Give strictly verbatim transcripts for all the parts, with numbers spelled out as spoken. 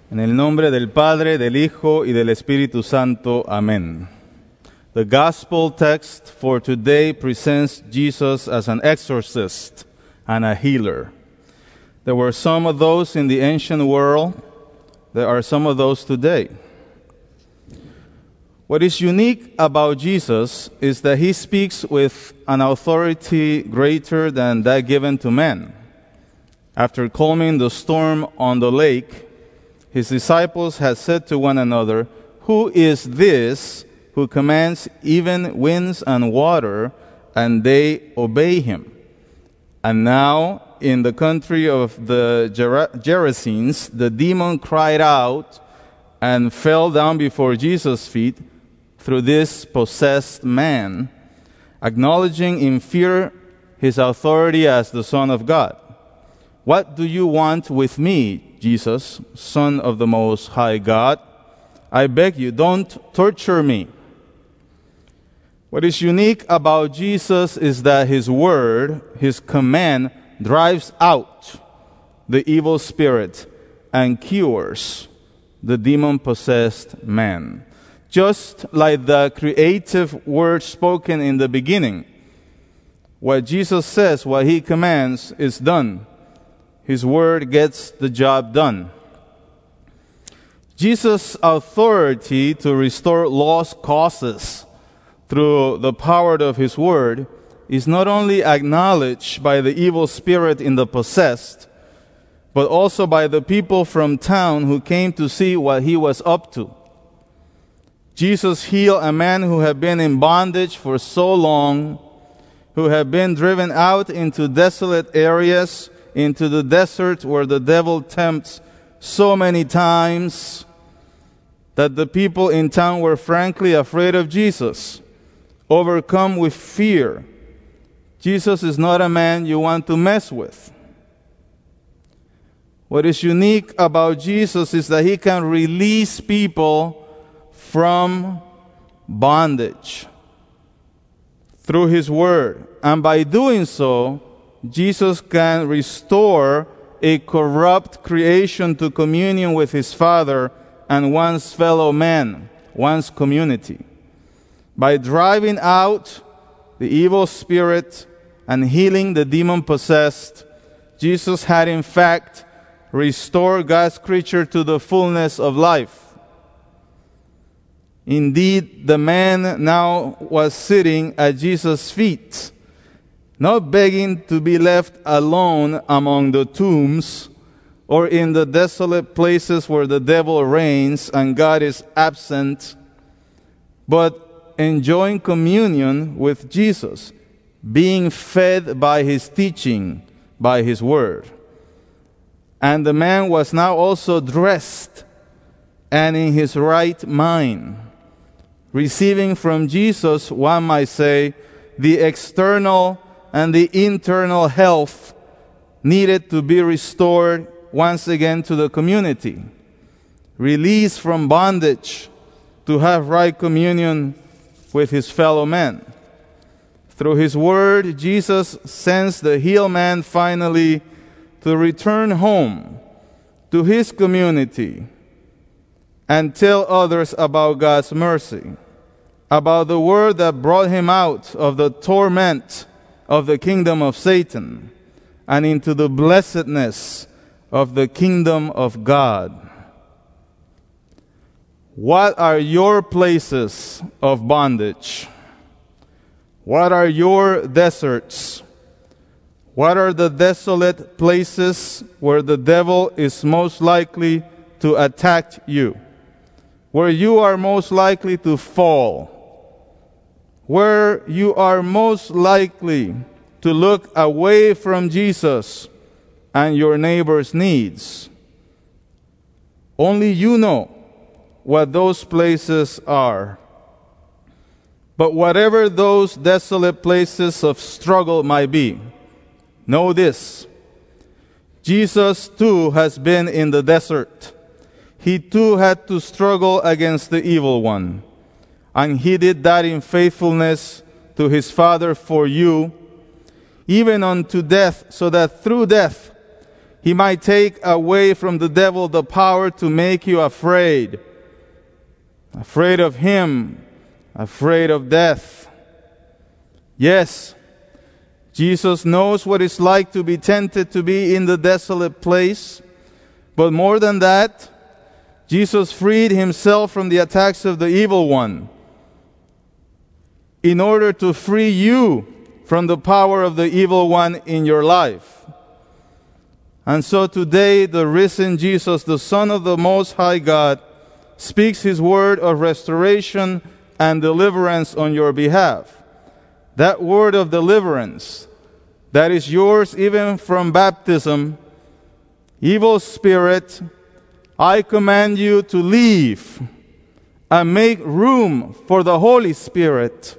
En el nombre del Padre, del Hijo y del Espíritu Santo. Amén. The gospel text for today presents Jesus as an exorcist and a healer. There were some of those in the ancient world. There are some of those today. What is unique about Jesus is that he speaks with an authority greater than that given to men. After calming the storm on the lake, his disciples had said to one another, "Who is this who commands even winds and water, and they obey him?" And now, in the country of the Ger- Gerasenes, the demon cried out and fell down before Jesus' feet through this possessed man, acknowledging in fear his authority as the Son of God. "What do you want with me, Jesus, Son of the Most High God? I beg you, don't torture me." What is unique about Jesus is that his word, his command, drives out the evil spirit and cures the demon-possessed man. Just like the creative word spoken in the beginning, what Jesus says, what he commands, is done. His word gets the job done. Jesus' authority to restore lost causes through the power of his word is not only acknowledged by the evil spirit in the possessed, but also by the people from town who came to see what he was up to. Jesus healed a man who had been in bondage for so long, who had been driven out into desolate areas, into the desert where the devil tempts so many times that the people in town were frankly afraid of Jesus, overcome with fear. Jesus is not a man you want to mess with. What is unique about Jesus is that he can release people from bondage through his word. And by doing so, Jesus can restore a corrupt creation to communion with his Father and one's fellow man, one's community. By driving out the evil spirit and healing the demon-possessed, Jesus had in fact restored God's creature to the fullness of life. Indeed, the man now was sitting at Jesus' feet, not begging to be left alone among the tombs or in the desolate places where the devil reigns and God is absent, but enjoying communion with Jesus, being fed by his teaching, by his word. And the man was now also dressed and in his right mind, receiving from Jesus, one might say, the external and the internal health needed to be restored once again to the community. Released from bondage to have right communion with his fellow men. Through his word, Jesus sends the healed man finally to return home to his community and tell others about God's mercy, about the word that brought him out of the torment of the kingdom of Satan and into the blessedness of the kingdom of God. What are your places of bondage? What are your deserts? What are the desolate places where the devil is most likely to attack you? Where you are most likely to fall? Where you are most likely to look away from Jesus and your neighbor's needs? Only you know what those places are. But whatever those desolate places of struggle might be, know this: Jesus too has been in the desert. He too had to struggle against the evil one. And he did that in faithfulness to his Father for you, even unto death, so that through death he might take away from the devil the power to make you afraid. Afraid of him, afraid of death. Yes, Jesus knows what it's like to be tempted to be in the desolate place. But more than that, Jesus freed himself from the attacks of the evil one in order to free you from the power of the evil one in your life. And so today, the risen Jesus, the Son of the Most High God, speaks his word of restoration and deliverance on your behalf. That word of deliverance that is yours even from baptism: evil spirit, I command you to leave and make room for the Holy Spirit.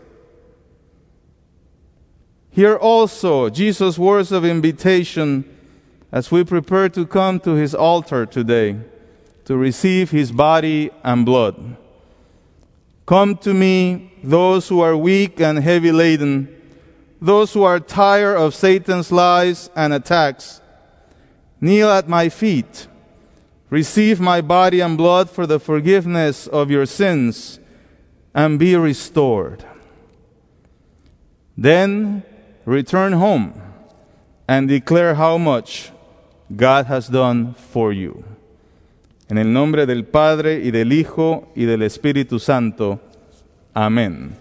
Hear also Jesus' words of invitation as we prepare to come to his altar today to receive his body and blood. Come to me, those who are weak and heavy laden, those who are tired of Satan's lies and attacks. Kneel at my feet. Receive my body and blood for the forgiveness of your sins, and be restored. Then return home and declare how much God has done for you. En el nombre del Padre, y del Hijo, y del Espíritu Santo. Amén.